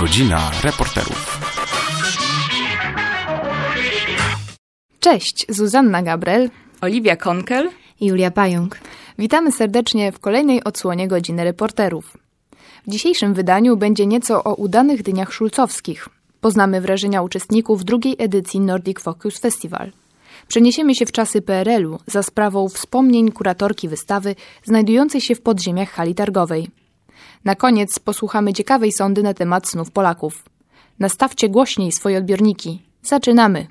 Godzina reporterów. Cześć, Zuzanna Gabrel, Oliwia Konkel i Julia Pająk. Witamy serdecznie w kolejnej odsłonie Godziny reporterów. W dzisiejszym wydaniu będzie nieco o udanych dniach szulcowskich. Poznamy wrażenia uczestników drugiej edycji Nordic Focus Festival. Przeniesiemy się w czasy PRL-u za sprawą wspomnień kuratorki wystawy znajdującej się w podziemiach hali targowej. Na koniec posłuchamy ciekawej sondy na temat snów Polaków. Nastawcie głośniej swoje odbiorniki. Zaczynamy!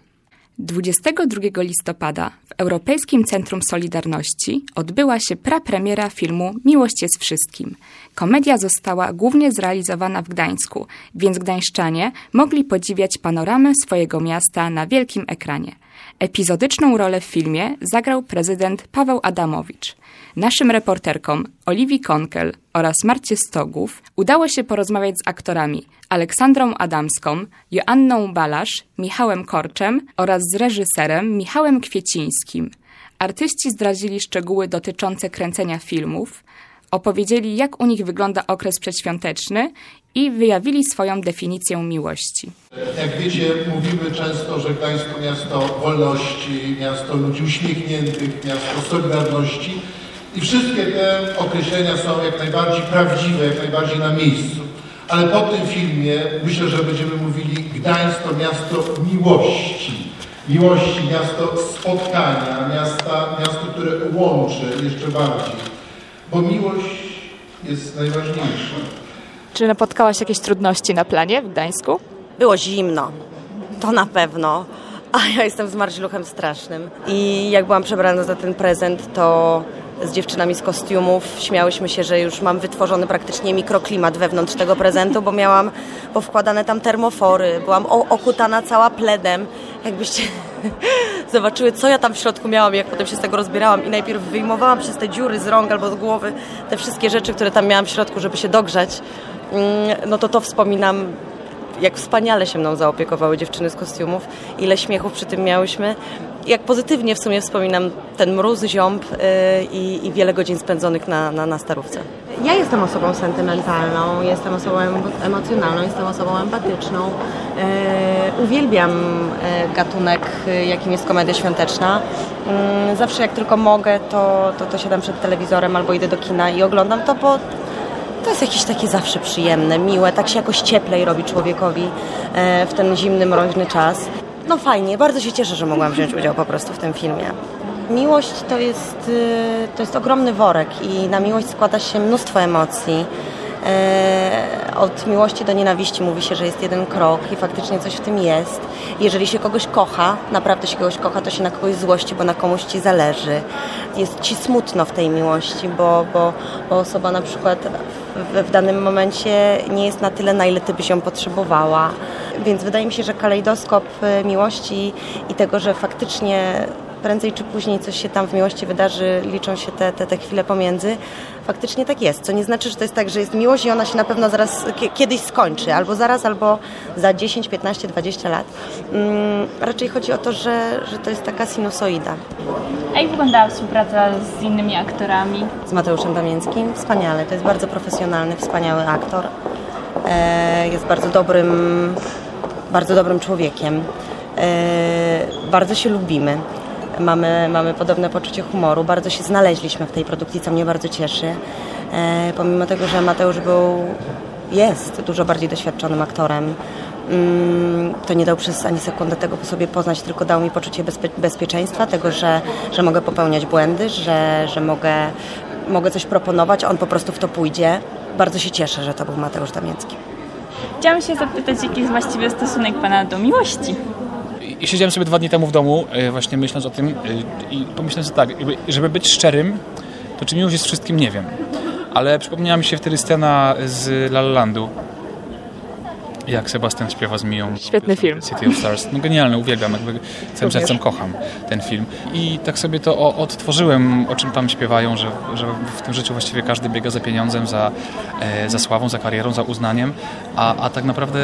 22 listopada w Europejskim Centrum Solidarności odbyła się prapremiera filmu Miłość jest wszystkim. Komedia została głównie zrealizowana w Gdańsku, więc gdańszczanie mogli podziwiać panoramę swojego miasta na wielkim ekranie. Epizodyczną rolę w filmie zagrał prezydent Paweł Adamowicz. Naszym reporterkom Oliwii Konkel oraz Marcie Stogów udało się porozmawiać z aktorami Aleksandrą Adamską, Joanną Balasz, Michałem Korczem oraz z reżyserem Michałem Kwiecińskim. Artyści zdradzili szczegóły dotyczące kręcenia filmów, opowiedzieli, jak u nich wygląda okres przedświąteczny i wyjawili swoją definicję miłości. Jak wiecie, mówimy często, że Gdańsk to miasto wolności, miasto ludzi uśmiechniętych, miasto solidarności i wszystkie te określenia są jak najbardziej prawdziwe, jak najbardziej na miejscu. Ale po tym filmie myślę, że będziemy mówili Gdańsk to miasto miłości. Miłości, miasto spotkania, miasto, które łączy jeszcze bardziej. Bo miłość jest najważniejsza. Czy napotkałaś jakieś trudności na planie w Gdańsku? Było zimno, to na pewno, a ja jestem zmarzluchem strasznym. I jak byłam przebrana za ten prezent, to z dziewczynami z kostiumów śmiałyśmy się, że już mam wytworzony praktycznie mikroklimat wewnątrz tego prezentu, bo miałam powkładane tam termofory, byłam okutana cała pledem. Jakbyście zobaczyły, co ja tam w środku miałam, jak potem się z tego rozbierałam i najpierw wyjmowałam przez te dziury z rąk albo z głowy te wszystkie rzeczy, które tam miałam w środku, żeby się dogrzać, no to wspominam, jak wspaniale się mną zaopiekowały dziewczyny z kostiumów, ile śmiechów przy tym miałyśmy. Jak pozytywnie w sumie wspominam ten mróz, ziąb i wiele godzin spędzonych na starówce. Ja jestem osobą sentymentalną, jestem osobą emocjonalną, jestem osobą empatyczną. Uwielbiam gatunek, jakim jest komedia świąteczna. Zawsze jak tylko mogę, to siadam przed telewizorem albo idę do kina i oglądam to, bo to jest jakieś takie zawsze przyjemne, miłe, tak się jakoś cieplej robi człowiekowi w ten zimny, mroźny czas. No fajnie, bardzo się cieszę, że mogłam wziąć udział po prostu w tym filmie. Miłość to jest ogromny worek i na miłość składa się mnóstwo emocji. Od miłości do nienawiści mówi się, że jest jeden krok i faktycznie coś w tym jest. Jeżeli się kogoś kocha, naprawdę się kogoś kocha, to się na kogoś złości, bo na komuś ci zależy. Jest ci smutno w tej miłości, bo osoba na przykład w danym momencie nie jest na tyle, na ile ty byś ją potrzebowała. Więc wydaje mi się, że kalejdoskop miłości i tego, że faktycznie prędzej czy później coś się tam w miłości wydarzy, liczą się te chwile pomiędzy. Faktycznie tak jest, co nie znaczy, że to jest tak, że jest miłość i ona się na pewno zaraz kiedyś skończy, albo zaraz, albo za 10, 15, 20 lat. Raczej chodzi o to, że to jest taka sinusoida. A jak wyglądała współpraca z innymi aktorami? Z Mateuszem Damięckim? Wspaniale, to jest bardzo profesjonalny, wspaniały aktor. Jest bardzo dobrym człowiekiem. Bardzo się lubimy. Mamy podobne poczucie humoru. Bardzo się znaleźliśmy w tej produkcji, co mnie bardzo cieszy. Pomimo tego, że Mateusz jest dużo bardziej doświadczonym aktorem, to nie dał przez ani sekundę tego sobie poznać, tylko dał mi poczucie bezpieczeństwa, tego, że mogę popełniać błędy, że mogę coś proponować, on po prostu w to pójdzie. Bardzo się cieszę, że to był Mateusz Damięcki. Chciałam się zapytać, jaki jest właściwy stosunek Pana do miłości? I siedziałem sobie 2 dni temu w domu, właśnie myśląc o tym i pomyślałem sobie tak, żeby być szczerym, to czy miłość jest wszystkim, nie wiem. Ale przypomniała mi się wtedy scena z La La Landu, jak Sebastian śpiewa z Miją. Świetny film. City of Stars. No genialny, uwielbiam, całym sercem kocham ten film. I tak sobie to odtworzyłem, o czym tam śpiewają, że w tym życiu właściwie każdy biega za pieniądzem, za sławą, za karierą, za uznaniem, a tak naprawdę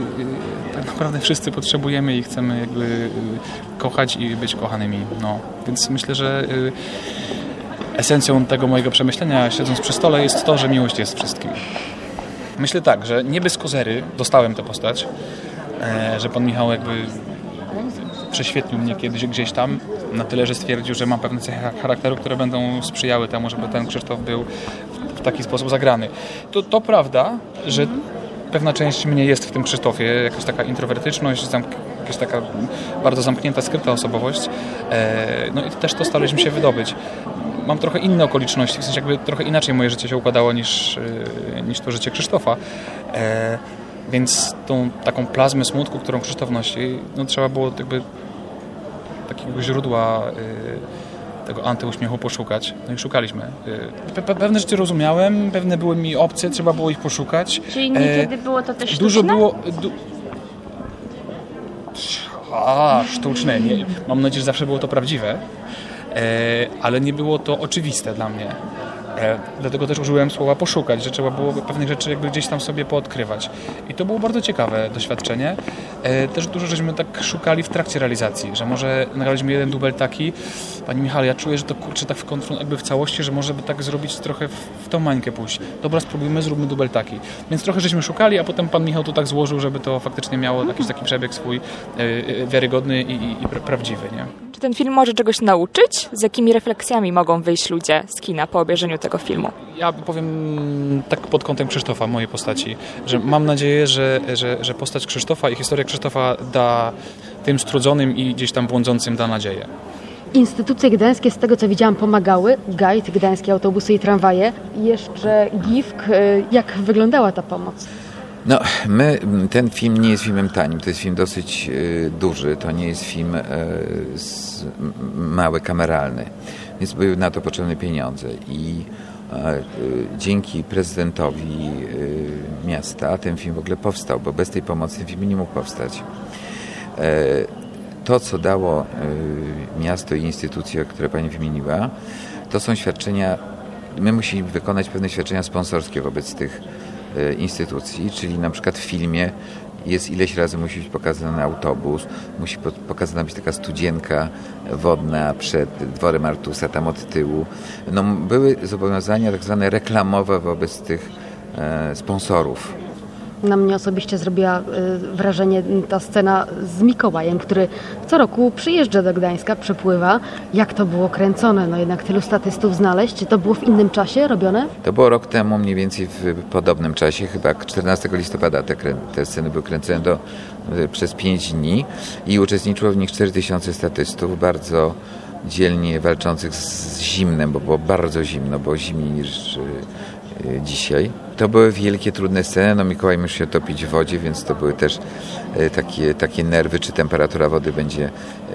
wszyscy potrzebujemy i chcemy jakby kochać i być kochanymi. No, więc myślę, że esencją tego mojego przemyślenia, siedząc przy stole, jest to, że miłość jest wszystkim. Myślę tak, że nie bez kozery dostałem tę postać, że pan Michał jakby prześwietlił mnie kiedyś gdzieś tam na tyle, że stwierdził, że mam pewne cechy charakteru, które będą sprzyjały temu, żeby ten Krzysztof był w taki sposób zagrany. To prawda, że pewna część mnie jest w tym Krzysztofie, jakaś taka introwertyczność, jakaś taka bardzo zamknięta, skryta osobowość. No i też to staraliśmy się wydobyć. Mam trochę inne okoliczności, w sensie jakby trochę inaczej moje życie się układało niż to życie Krzysztofa. Więc tą taką plazmę smutku, którą Krzysztof nosi, no trzeba było jakby takiego źródła tego antyuśmiechu poszukać. No i szukaliśmy. Pewne rzeczy rozumiałem, pewne były mi obce, trzeba było ich poszukać. Czyli niekiedy było to też sztuczne? Dużo było... Sztuczne. Nie, mam nadzieję, że zawsze było to prawdziwe, ale nie było to oczywiste dla mnie. Dlatego też użyłem słowa poszukać, że trzeba było pewnych rzeczy jakby gdzieś tam sobie poodkrywać. I to było bardzo ciekawe doświadczenie. Też dużo żeśmy tak szukali w trakcie realizacji, że może nagraliśmy jeden dubel taki, Pani Michale, ja czuję, że to kurczę tak jakby w całości, że może by tak zrobić trochę w tą mańkę pójść. Dobra, spróbujmy, zróbmy dubel taki. Więc trochę żeśmy szukali, a potem Pan Michał to tak złożył, żeby to faktycznie miało jakiś taki przebieg swój wiarygodny i prawdziwy, nie? Czy ten film może czegoś nauczyć? Z jakimi refleksjami mogą wyjść ludzie z kina po obejrzeniu tego filmu? Ja powiem tak pod kątem Krzysztofa, mojej postaci, że mam nadzieję, że postać Krzysztofa i historia Krzysztofa da tym strudzonym i gdzieś tam błądzącym da nadzieję. Instytucje gdańskie, z tego co widziałam, pomagały. Guide, gdańskie autobusy i tramwaje. I jeszcze GIFK. Jak wyglądała ta pomoc? No, ten film nie jest filmem tanim, to jest film dosyć duży, to nie jest film mały, kameralny, więc były na to potrzebne pieniądze i dzięki prezydentowi miasta ten film w ogóle powstał, bo bez tej pomocy ten film nie mógł powstać. To, co dało miasto i instytucje, które Pani wymieniła, to są świadczenia, my musimy wykonać pewne świadczenia sponsorskie wobec tych instytucji, czyli na przykład w filmie jest ileś razy musi być pokazany autobus, musi pokazana być taka studzienka wodna przed dworem Artusa, tam od tyłu. No, były zobowiązania tak zwane reklamowe wobec tych sponsorów. Na mnie osobiście zrobiła wrażenie ta scena z Mikołajem, który co roku przyjeżdża do Gdańska, przypływa. Jak to było kręcone? No jednak tylu statystów znaleźć. Czy to było w innym czasie robione? To było rok temu, mniej więcej w podobnym czasie, chyba 14 listopada te sceny były kręcone przez 5 dni i uczestniczyło w nich 4000 statystów, bardzo dzielnie walczących z zimnem, bo było bardzo zimno, było zimniej niż dzisiaj. To były wielkie, trudne sceny. No, Mikołaj musi się topić w wodzie, więc to były też takie nerwy, czy temperatura wody będzie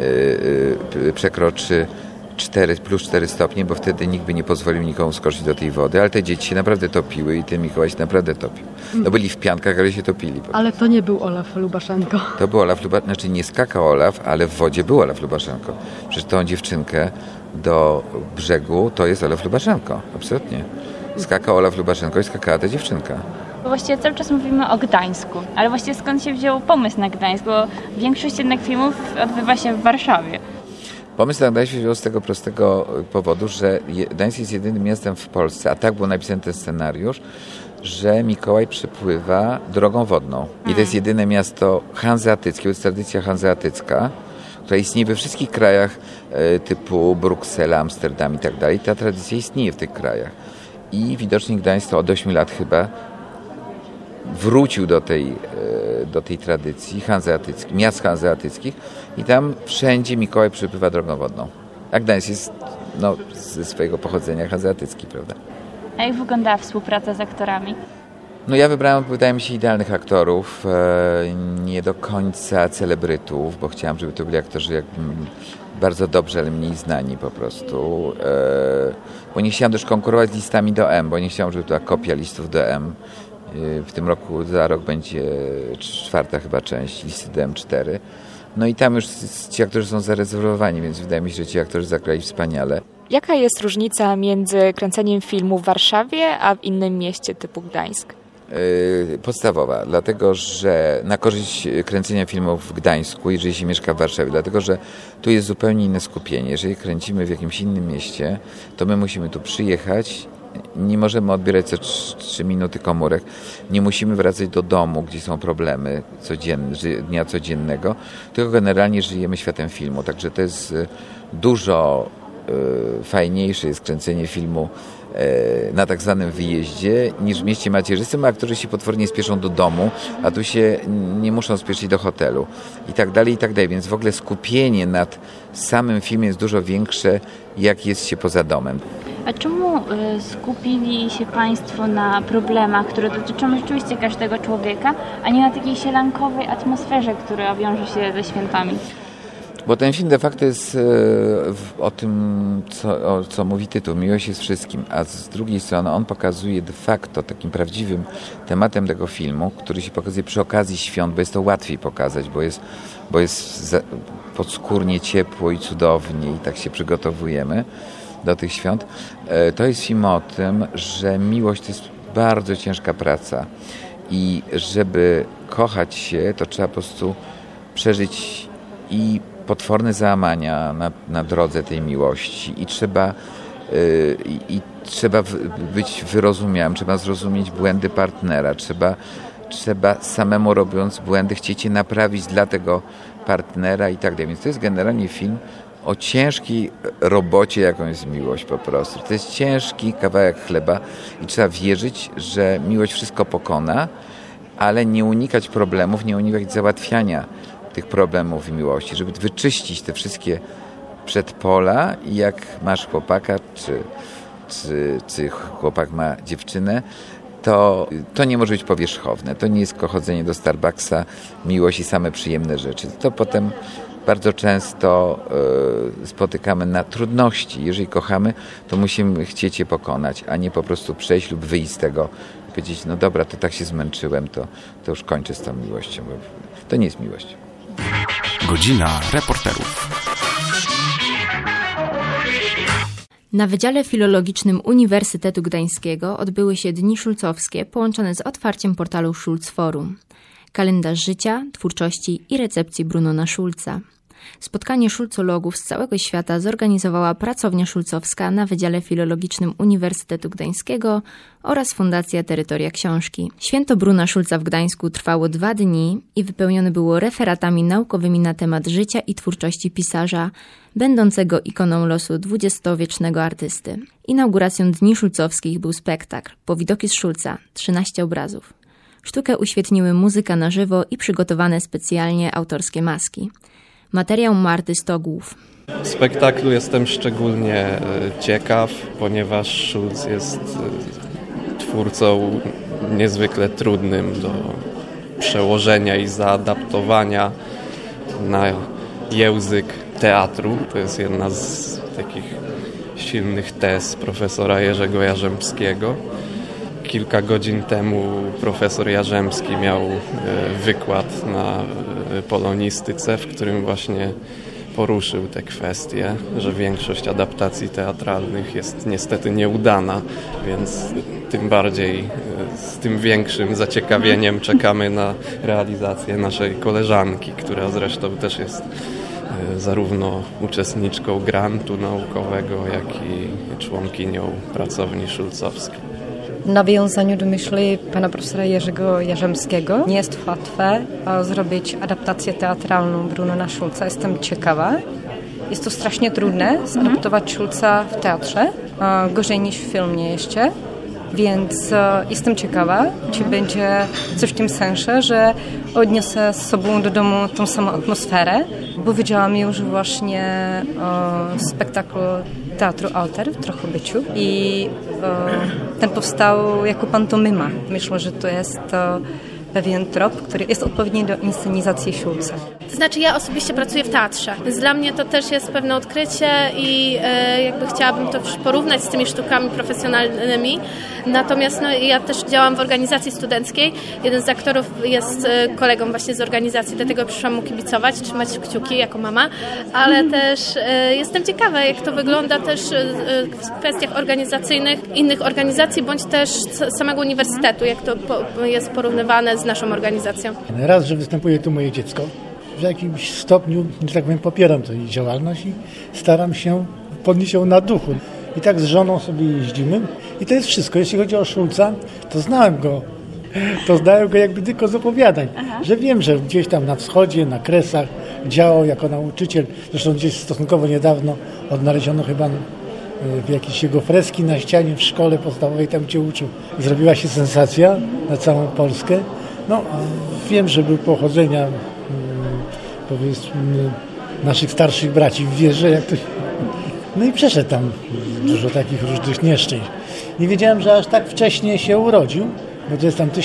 przekroczy plus 4 stopnie, bo wtedy nikt by nie pozwolił nikomu skoczyć do tej wody, ale te dzieci się naprawdę topiły i ten Mikołaj się naprawdę topił. No, byli w piankach, ale się topili. Ale to nie był Olaf Lubaszenko. To był Olaf Lubaszenko, znaczy nie skakał Olaf, ale w wodzie był Olaf Lubaszenko. Przecież tą dziewczynkę do brzegu to jest Olaf Lubaszenko, absolutnie. Skakał Olaf Lubaszenko i skakała ta dziewczynka. Właściwie cały czas mówimy o Gdańsku, ale właściwie skąd się wziął pomysł na Gdańsk, bo większość jednak filmów odbywa się w Warszawie. Pomysł na Gdańsk się wziął z tego prostego powodu, że Gdańsk jest jedynym miastem w Polsce, a tak był napisany ten scenariusz, że Mikołaj przypływa drogą wodną. I to jest jedyne miasto hanzeatyckie, to jest tradycja hanzeatycka, która istnieje we wszystkich krajach typu Bruksela, Amsterdam i tak dalej. Ta tradycja istnieje w tych krajach. I widocznie Gdańsk to od 8 lat chyba wrócił do tej tradycji miast hanzeatyckich i tam wszędzie Mikołaj przypływa drogą wodną. A Gdańsk jest ze swojego pochodzenia hanzeatycki, prawda? A jak wyglądała współpraca z aktorami? No ja wybrałem, wydaje mi się, idealnych aktorów, nie do końca celebrytów, bo chciałem, żeby to byli aktorzy bardzo dobrze, ale mniej znani po prostu. Bo nie chciałem też konkurować z listami do M, bo nie chciałem, żeby to była kopia listów do M. W tym roku, za rok będzie 4. chyba część listy do M4. No i tam już ci aktorzy są zarezerwowani, więc wydaje mi się, że ci aktorzy zagrali wspaniale. Jaka jest różnica między kręceniem filmu w Warszawie, a w innym mieście typu Gdańsk? Podstawowa, dlatego że na korzyść kręcenia filmów w Gdańsku, jeżeli się mieszka w Warszawie, dlatego że tu jest zupełnie inne skupienie. Jeżeli kręcimy w jakimś innym mieście, to my musimy tu przyjechać nie możemy odbierać co 3 minuty komórek. Nie musimy wracać do domu, gdzie są problemy dnia codziennego, tylko generalnie żyjemy światem filmu. Także to jest dużo fajniejsze jest kręcenie filmu na tak zwanym wyjeździe niż w mieście macierzystym, a którzy się potwornie spieszą do domu, a tu się nie muszą spieszyć do hotelu i tak dalej, i tak dalej. Więc w ogóle skupienie nad samym filmem jest dużo większe, jak jest się poza domem. A czemu skupili się Państwo na problemach, które dotyczą rzeczywiście każdego człowieka, a nie na takiej sielankowej atmosferze, która wiąże się ze świętami? Bo ten film de facto jest o tym, co mówi tytuł, miłość jest wszystkim, a z drugiej strony on pokazuje de facto takim prawdziwym tematem tego filmu, który się pokazuje przy okazji świąt, bo jest to łatwiej pokazać, bo jest podskórnie ciepło i cudownie i tak się przygotowujemy do tych świąt. To jest film o tym, że miłość to jest bardzo ciężka praca i żeby kochać się, to trzeba po prostu przeżyć i potworne załamania na drodze tej miłości i trzeba być wyrozumiałym, trzeba zrozumieć błędy partnera, trzeba samemu robiąc błędy chcieć je naprawić dla tego partnera i tak dalej. Więc to jest generalnie film o ciężkiej robocie, jaką jest miłość po prostu. To jest ciężki kawałek chleba i trzeba wierzyć, że miłość wszystko pokona, ale nie unikać problemów, nie unikać załatwiania tych problemów w miłości, żeby wyczyścić te wszystkie przedpola i jak masz chłopaka, czy chłopak ma dziewczynę, to nie może być powierzchowne. To nie jest chodzenie do Starbucksa, miłość i same przyjemne rzeczy. To potem bardzo często spotykamy na trudności. Jeżeli kochamy, to musimy chcieć je pokonać, a nie po prostu przejść lub wyjść z tego i powiedzieć, no dobra, to tak się zmęczyłem, to już kończę z tą miłością. Bo to nie jest miłość. Godzina reporterów. Na Wydziale Filologicznym Uniwersytetu Gdańskiego odbyły się Dni Szulcowskie połączone z otwarciem portalu Schulz Forum. Kalendarz życia, twórczości i recepcji Brunona Schulza. Spotkanie szulcologów z całego świata zorganizowała Pracownia Szulcowska na Wydziale Filologicznym Uniwersytetu Gdańskiego oraz Fundacja Terytoria Książki. Święto Bruna Schulza w Gdańsku trwało 2 dni i wypełnione było referatami naukowymi na temat życia i twórczości pisarza, będącego ikoną losu XX-wiecznego artysty. Inauguracją Dni Szulcowskich był spektakl Powidoki z Schulza, 13 obrazów. Sztukę uświetniły muzyka na żywo i przygotowane specjalnie autorskie maski. Materiał Marty Stogłów. W spektaklu jestem szczególnie ciekaw, ponieważ Schulz jest twórcą niezwykle trudnym do przełożenia i zaadaptowania na język teatru. To jest jedna z takich silnych tez profesora Jerzego Jarzębskiego. Kilka godzin temu profesor Jarzębski miał wykład na polonistyce, w którym właśnie poruszył te kwestie, że większość adaptacji teatralnych jest niestety nieudana, więc tym bardziej z tym większym zaciekawieniem czekamy na realizację naszej koleżanki, która zresztą też jest zarówno uczestniczką grantu naukowego, jak i członkinią pracowni szulcowskiej. W nawiązaniu do myśli pana profesora Jerzego Jarzębskiego nie jest łatwe zrobić adaptację teatralną Brunona Schulza. Jestem ciekawa. Jest to strasznie trudne zadaptować Schulza w teatrze, gorzej niż w filmie jeszcze. Więc jestem ciekawa, czy będzie coś w tym sensie, że odniosę z sobą do domu tą samą atmosferę, bo widziałam już właśnie spektakl Teatru Alter w Drohobyczu i ten powstał jako pantomima. Myślę, że to jest pewien trop, który jest odpowiedni do inscenizacji Schulza. To znaczy ja osobiście pracuję w teatrze, więc dla mnie to też jest pewne odkrycie i jakby chciałabym to porównać z tymi sztukami profesjonalnymi. Natomiast ja też działam w organizacji studenckiej. Jeden z aktorów jest kolegą właśnie z organizacji, dlatego przyszłam mu kibicować, trzymać kciuki jako mama, ale też jestem ciekawa, jak to wygląda też w kwestiach organizacyjnych innych organizacji, bądź też samego uniwersytetu, jak to jest porównywane z naszą organizacją. Raz, że występuje tu moje dziecko, w jakimś stopniu, że tak powiem, popieram tę działalność i staram się podnieść ją na duchu. I tak z żoną sobie jeździmy. I to jest wszystko. Jeśli chodzi o Szulca, to znałem go jakby tylko z opowiadań. Że wiem, że gdzieś tam na wschodzie, na Kresach działał jako nauczyciel. Zresztą gdzieś stosunkowo niedawno odnaleziono chyba w jakieś jego freski na ścianie w szkole podstawowej, tam gdzie uczył. Zrobiła się sensacja na całą Polskę. No, wiem, że był pochodzenia powiedzmy naszych starszych braci w wierze, jak to się... No i przeszedł tam dużo takich różnych nieszczęść. Nie wiedziałem, że aż tak wcześnie się urodził, bo to jest tam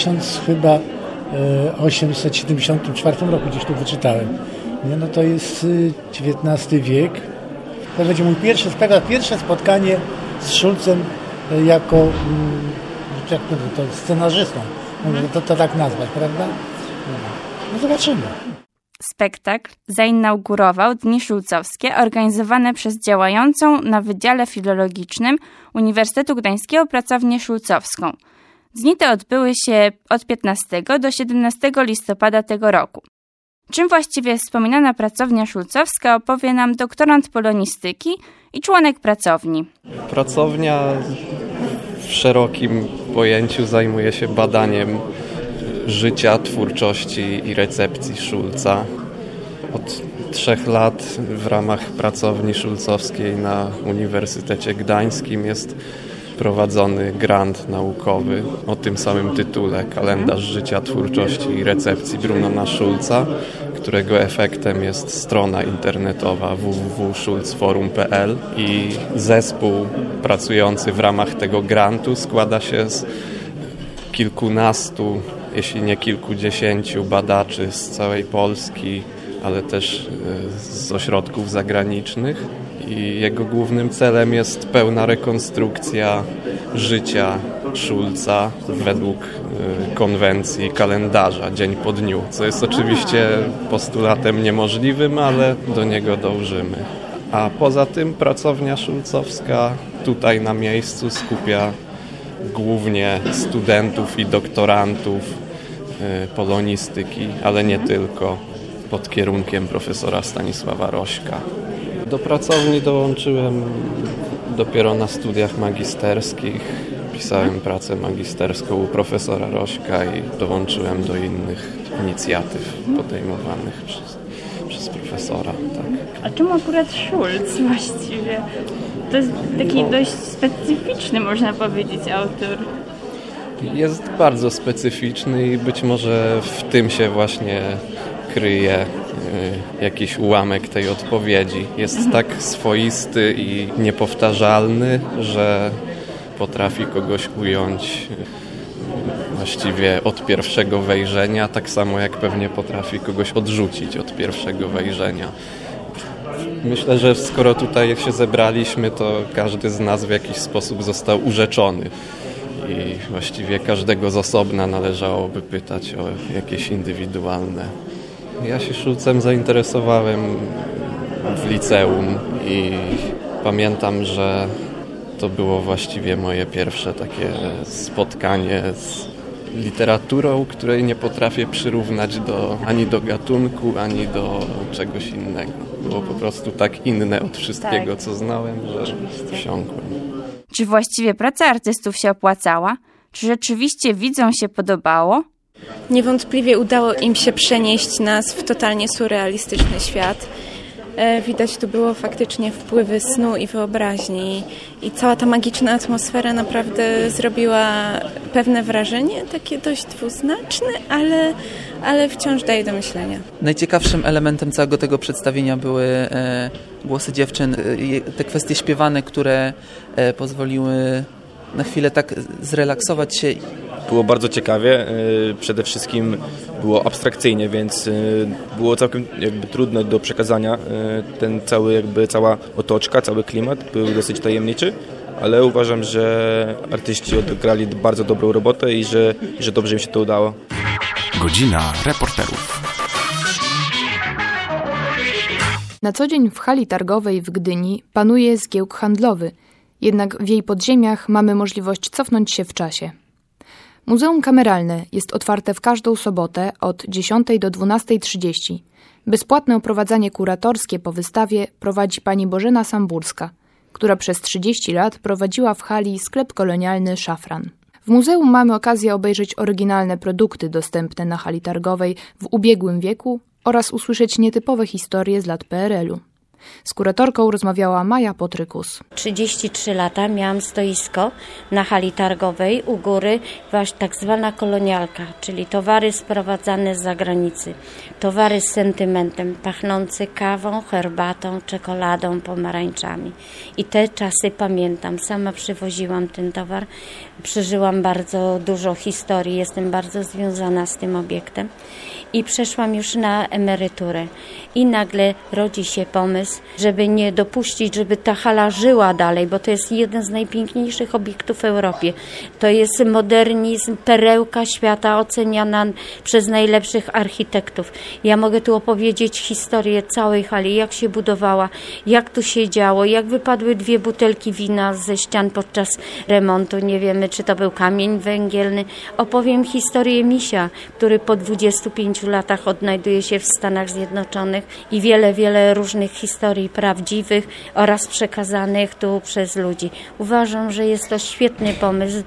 1874 roku, gdzieś tu wyczytałem. Nie, no to jest XIX wiek. To będzie mój pierwsze spotkanie z Szulcem jako jak to scenarzystą. Można to tak nazwać, prawda? No zobaczymy. Spektakl zainaugurował Dni Szulcowskie organizowane przez działającą na Wydziale Filologicznym Uniwersytetu Gdańskiego pracownię szulcowską. Dni te odbyły się od 15 do 17 listopada tego roku. Czym właściwie wspominana pracownia szulcowska, opowie nam doktorant polonistyki i członek pracowni. Pracownia w szerokim pojęciu zajmuje się badaniem życia, twórczości i recepcji Szulca. Od 3 lat w ramach pracowni szulcowskiej na Uniwersytecie Gdańskim jest prowadzony grant naukowy o tym samym tytule Kalendarz życia, twórczości i recepcji Brunona Szulca, którego efektem jest strona internetowa www.szulcforum.pl i zespół pracujący w ramach tego grantu składa się z kilkunastu, jeśli nie kilkudziesięciu badaczy z całej Polski, ale też z ośrodków zagranicznych. I jego głównym celem jest pełna rekonstrukcja życia Szulca według konwencji kalendarza, dzień po dniu, co jest oczywiście postulatem niemożliwym, ale do niego dążymy. A poza tym pracownia szulcowska tutaj na miejscu skupia głównie studentów i doktorantów polonistyki, ale nie tylko, pod kierunkiem profesora Stanisława Rośka. Do pracowni dołączyłem dopiero na studiach magisterskich. Pisałem pracę magisterską u profesora Rośka i dołączyłem do innych inicjatyw podejmowanych przez profesora. Tak. A czemu akurat Szulc właściwie? To jest taki dość specyficzny, można powiedzieć, autor. Jest bardzo specyficzny i być może w tym się właśnie kryje jakiś ułamek tej odpowiedzi. Jest tak swoisty i niepowtarzalny, że potrafi kogoś ująć właściwie od pierwszego wejrzenia, tak samo jak pewnie potrafi kogoś odrzucić od pierwszego wejrzenia. Myślę, że skoro tutaj się zebraliśmy, to każdy z nas w jakiś sposób został urzeczony i właściwie każdego z osobna należałoby pytać o jakieś indywidualne. Ja się Szulcem zainteresowałem w liceum i pamiętam, że to było właściwie moje pierwsze takie spotkanie z literaturą, której nie potrafię przyrównać ani do gatunku, ani do czegoś innego. Było po prostu tak inne od wszystkiego, co znałem, że wsiąkłem. Czy właściwie praca artystów się opłacała? Czy rzeczywiście widzom się podobało? Niewątpliwie udało im się przenieść nas w totalnie surrealistyczny świat. Widać tu było faktycznie wpływy snu i wyobraźni i cała ta magiczna atmosfera naprawdę zrobiła pewne wrażenie, takie dość dwuznaczne, ale wciąż daje do myślenia. Najciekawszym elementem całego tego przedstawienia były głosy dziewczyn, te kwestie śpiewane, które pozwoliły na chwilę tak zrelaksować się. Było bardzo ciekawie, przede wszystkim było abstrakcyjnie, więc było całkiem trudno do przekazania. Cała otoczka, cały klimat był dosyć tajemniczy, ale uważam, że artyści odegrali bardzo dobrą robotę i że dobrze im się to udało. Godzina reporterów. Na co dzień w hali targowej w Gdyni panuje zgiełk handlowy, jednak w jej podziemiach mamy możliwość cofnąć się w czasie. Muzeum Kameralne jest otwarte w każdą sobotę od 10 do 12:30. Bezpłatne oprowadzanie kuratorskie po wystawie prowadzi pani Bożena Samburska, która przez 30 lat prowadziła w hali sklep kolonialny Szafran. W muzeum mamy okazję obejrzeć oryginalne produkty dostępne na hali targowej w ubiegłym wieku oraz usłyszeć nietypowe historie z lat PRL-u. Z kuratorką rozmawiała Maja Potrykus. 33 lata miałam stoisko na hali targowej u góry, właśnie tak zwana kolonialka, czyli towary sprowadzane z zagranicy. Towary z sentymentem, pachnące kawą, herbatą, czekoladą, pomarańczami. I te czasy pamiętam. Sama przywoziłam ten towar. Przeżyłam bardzo dużo historii, jestem bardzo związana z tym obiektem. I przeszłam już na emeryturę. I nagle rodzi się pomysł, żeby nie dopuścić, żeby ta hala żyła dalej, bo to jest jeden z najpiękniejszych obiektów w Europie. To jest modernizm, perełka świata oceniana przez najlepszych architektów. Ja mogę tu opowiedzieć historię całej hali, jak się budowała, jak tu się działo, jak wypadły 2 butelki wina ze ścian podczas remontu. Nie wiemy, czy to był kamień węgielny. Opowiem historię misia, który po 25 latach odnajduje się w Stanach Zjednoczonych i wiele różnych historii prawdziwych oraz przekazanych tu przez ludzi. Uważam, że jest to świetny pomysł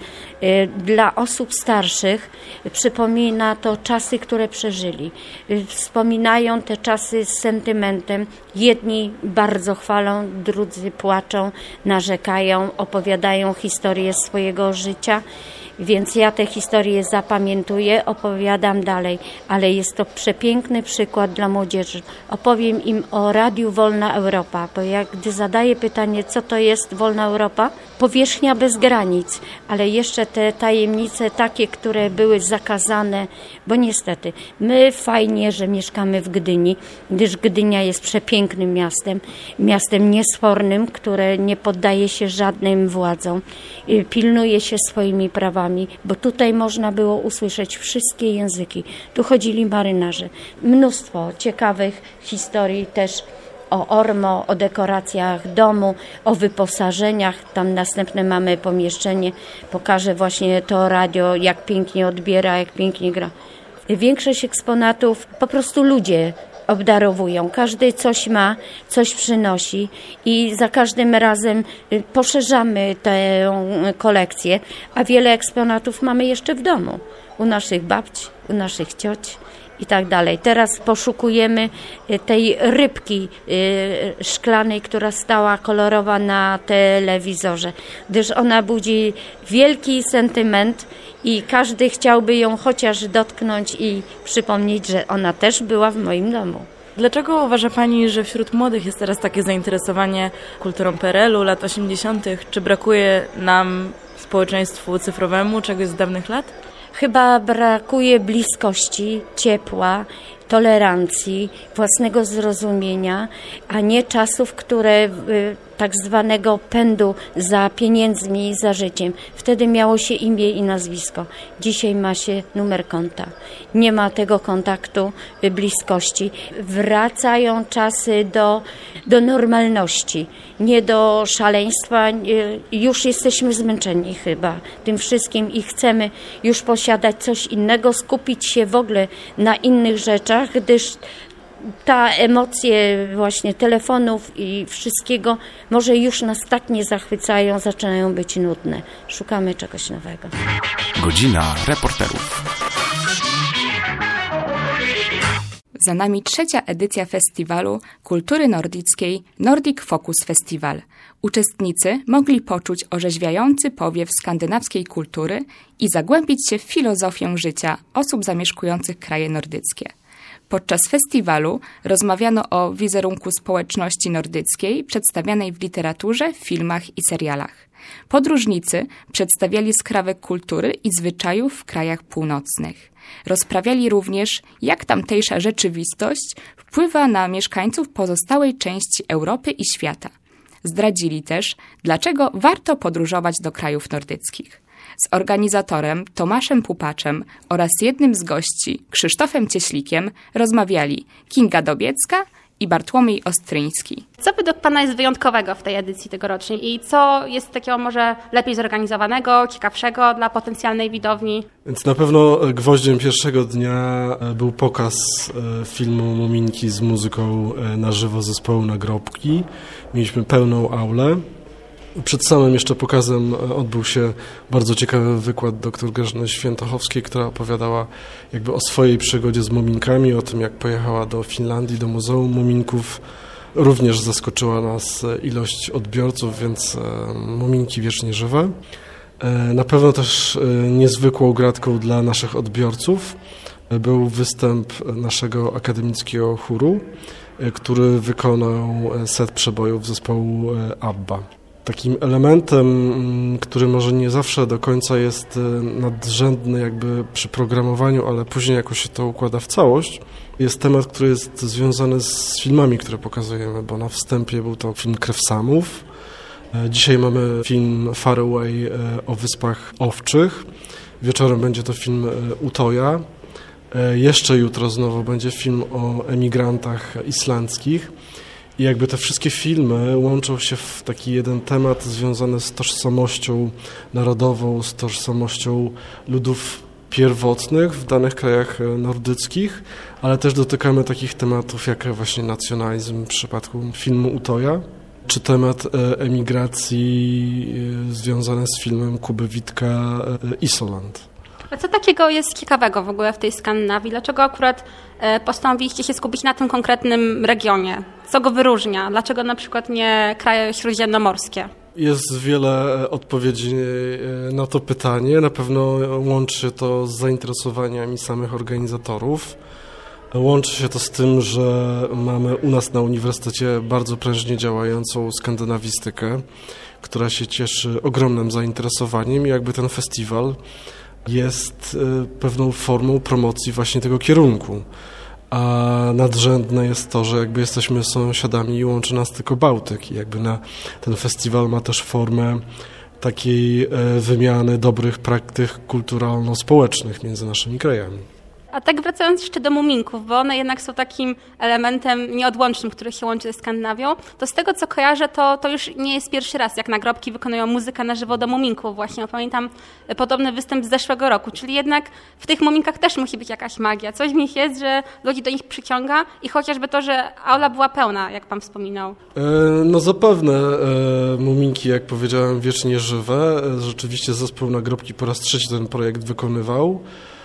dla osób starszych. Przypomina to czasy, które przeżyli. Wspominają te czasy z sentymentem. Jedni bardzo chwalą, drudzy płaczą, narzekają, opowiadają historię swojego życia. Więc ja te historie zapamiętuję, opowiadam dalej, ale jest to przepiękny przykład dla młodzieży. Opowiem im o Radiu Wolna Europa, bo gdy zadaję pytanie, co to jest Wolna Europa, powierzchnia bez granic, ale jeszcze te tajemnice takie, które były zakazane, bo niestety my fajnie, że mieszkamy w Gdyni, gdyż Gdynia jest przepięknym miastem niesfornym, które nie poddaje się żadnym władzom, pilnuje się swoimi prawami, bo tutaj można było usłyszeć wszystkie języki. Tu chodzili marynarze. Mnóstwo ciekawych historii też o Ormo, o dekoracjach domu, o wyposażeniach. Tam następne mamy pomieszczenie. Pokażę właśnie to radio, jak pięknie odbiera, jak pięknie gra. Większość eksponatów po prostu ludzie obdarowują. Każdy coś ma, coś przynosi i za każdym razem poszerzamy tę kolekcję, a wiele eksponatów mamy jeszcze w domu. U naszych babci, u naszych cioci i tak dalej. Teraz poszukujemy tej rybki szklanej, która stała kolorowa na telewizorze, gdyż ona budzi wielki sentyment i każdy chciałby ją chociaż dotknąć i przypomnieć, że ona też była w moim domu. Dlaczego uważa Pani, że wśród młodych jest teraz takie zainteresowanie kulturą PRL-u, lat 80.? Czy brakuje nam, społeczeństwu cyfrowemu, czegoś z dawnych lat? Chyba brakuje bliskości, ciepła, tolerancji, własnego zrozumienia, a nie czasów, które tak zwanego pędu za pieniędzmi, za życiem. Wtedy miało się imię i nazwisko. Dzisiaj ma się numer konta. Nie ma tego kontaktu, bliskości. Wracają czasy do normalności, nie do szaleństwa. Już jesteśmy zmęczeni chyba tym wszystkim i chcemy już posiadać coś innego, skupić się w ogóle na innych rzeczach, gdyż ta emocje właśnie telefonów i wszystkiego może już nas tak nie zachwycają, zaczynają być nudne. Szukamy czegoś nowego. Godzina reporterów. Za nami 3. edycja festiwalu kultury nordyckiej Nordic Focus Festival. Uczestnicy mogli poczuć orzeźwiający powiew skandynawskiej kultury i zagłębić się w filozofię życia osób zamieszkujących kraje nordyckie. Podczas festiwalu rozmawiano o wizerunku społeczności nordyckiej przedstawianej w literaturze, filmach i serialach. Podróżnicy przedstawiali skrawek kultury i zwyczajów w krajach północnych. Rozprawiali również, jak tamtejsza rzeczywistość wpływa na mieszkańców pozostałej części Europy i świata. Zdradzili też, dlaczego warto podróżować do krajów nordyckich. Z organizatorem Tomaszem Pupaczem oraz jednym z gości, Krzysztofem Cieślikiem, rozmawiali Kinga Dobiecka i Bartłomiej Ostryński. Co według Pana jest wyjątkowego w tej edycji tegorocznej i co jest takiego może lepiej zorganizowanego, ciekawszego dla potencjalnej widowni? Więc na pewno gwoździem pierwszego dnia był pokaz filmu Muminki z muzyką na żywo zespołu Nagrobki. Mieliśmy pełną aulę. Przed samym jeszcze pokazem odbył się bardzo ciekawy wykład dr Grażyny Świętochowskiej, która opowiadała jakby o swojej przygodzie z muminkami, o tym, jak pojechała do Finlandii, do Muzeum Muminków. Również zaskoczyła nas ilość odbiorców, więc muminki wiecznie żywe. Na pewno też niezwykłą gratką dla naszych odbiorców był występ naszego akademickiego chóru, który wykonał set przebojów zespołu ABBA. Takim elementem, który może nie zawsze do końca jest nadrzędny jakby przy programowaniu, ale później jakoś się to układa w całość, jest temat, który jest związany z filmami, które pokazujemy, bo na wstępie był to film Krew Samów. Dzisiaj mamy film Far Away o Wyspach Owczych. Wieczorem będzie to film Utoja. Jeszcze jutro znowu będzie film o emigrantach islandzkich. I jakby te wszystkie filmy łączą się w taki jeden temat związany z tożsamością narodową, z tożsamością ludów pierwotnych w danych krajach nordyckich, ale też dotykamy takich tematów jak właśnie nacjonalizm w przypadku filmu Utoja, czy temat emigracji związany z filmem Kuby Witka Isoland. A co takiego jest ciekawego w ogóle w tej Skandynawii? Dlaczego akurat postanowiliście się skupić na tym konkretnym regionie? Co go wyróżnia? Dlaczego na przykład nie kraje śródziemnomorskie? Jest wiele odpowiedzi na to pytanie. Na pewno łączy się to z zainteresowaniami samych organizatorów. Łączy się to z tym, że mamy u nas na uniwersytecie bardzo prężnie działającą skandynawistykę, która się cieszy ogromnym zainteresowaniem i jakby ten festiwal jest pewną formą promocji właśnie tego kierunku. A nadrzędne jest to, że jakby jesteśmy sąsiadami i łączy nas tylko Bałtyk. I jakby ten festiwal ma też formę takiej wymiany dobrych praktyk kulturalno-społecznych między naszymi krajami. A tak wracając jeszcze do muminków, bo one jednak są takim elementem nieodłącznym, który się łączy ze Skandynawią, to z tego co kojarzę, to już nie jest pierwszy raz, jak nagrobki wykonują muzykę na żywo do muminków. Właśnie pamiętam podobny występ z zeszłego roku, czyli jednak w tych muminkach też musi być jakaś magia. Coś w nich jest, że ludzi do nich przyciąga i chociażby to, że aula była pełna, jak pan wspominał. No zapewne muminki, jak powiedziałem, wiecznie żywe. Rzeczywiście zespół Nagrobki po raz trzeci ten projekt wykonywał.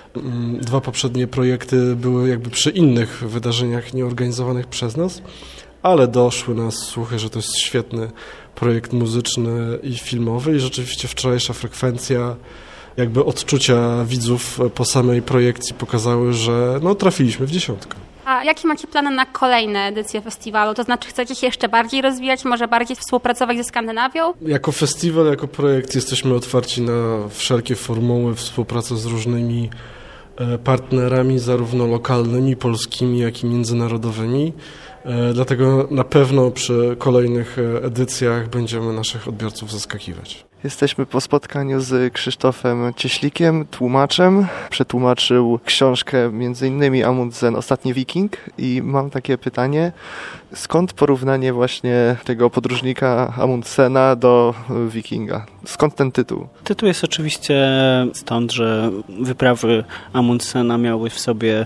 2 poprzednie projekty były jakby przy innych wydarzeniach nieorganizowanych przez nas, ale doszły nas słuchy, że to jest świetny projekt muzyczny i filmowy i rzeczywiście wczorajsza frekwencja, jakby odczucia widzów po samej projekcji pokazały, że trafiliśmy w 10. A jakie macie plany na kolejne edycje festiwalu? To znaczy chcecie się jeszcze bardziej rozwijać, może bardziej współpracować ze Skandynawią? Jako festiwal, jako projekt jesteśmy otwarci na wszelkie formuły współpracy z różnymi partnerami, zarówno lokalnymi, polskimi, jak i międzynarodowymi. Dlatego na pewno przy kolejnych edycjach będziemy naszych odbiorców zaskakiwać. Jesteśmy po spotkaniu z Krzysztofem Cieślikiem, tłumaczem. Przetłumaczył książkę m.in. Amundsen, Ostatni Wiking i mam takie pytanie, skąd porównanie właśnie tego podróżnika Amundsena do Wikinga? Skąd ten tytuł? Tytuł jest oczywiście stąd, że wyprawy Amundsena miały w sobie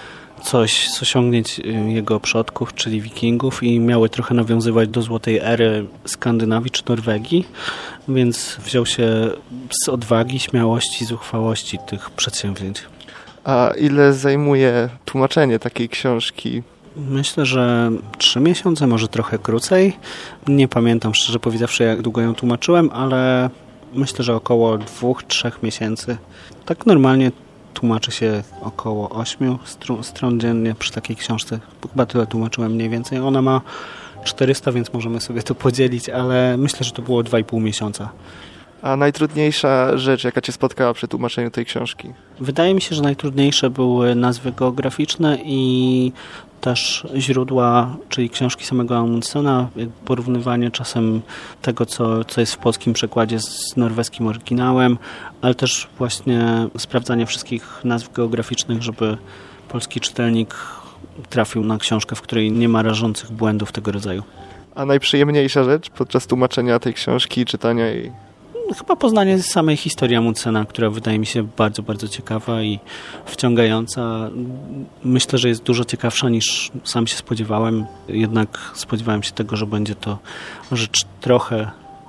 coś z osiągnięć jego przodków, czyli Wikingów i miały trochę nawiązywać do złotej ery Skandynawii czy Norwegii, więc wziął się z odwagi, śmiałości, zuchwałości tych przedsięwzięć. A ile zajmuje tłumaczenie takiej książki? Myślę, że 3 miesiące, może trochę krócej. Nie pamiętam, szczerze powiedziawszy, jak długo ją tłumaczyłem, ale myślę, że około 2-3 miesięcy. Tak normalnie tłumaczy się około 8 stron dziennie przy takiej książce. Chyba tyle tłumaczyłem mniej więcej. Ona ma 400, więc możemy sobie to podzielić, ale myślę, że to było 2,5 miesiąca. A najtrudniejsza rzecz, jaka cię spotkała przy tłumaczeniu tej książki? Wydaje mi się, że najtrudniejsze były nazwy geograficzne i też źródła, czyli książki samego Amundsena, porównywanie czasem tego, co jest w polskim przekładzie z norweskim oryginałem, ale też właśnie sprawdzanie wszystkich nazw geograficznych, żeby polski czytelnik trafił na książkę, w której nie ma rażących błędów tego rodzaju. A najprzyjemniejsza rzecz podczas tłumaczenia tej książki, czytania jej? Chyba poznanie samej historii Amundsena, która wydaje mi się bardzo, bardzo ciekawa i wciągająca. Myślę, że jest dużo ciekawsza niż sam się spodziewałem. Jednak spodziewałem się tego, że będzie to rzecz trochę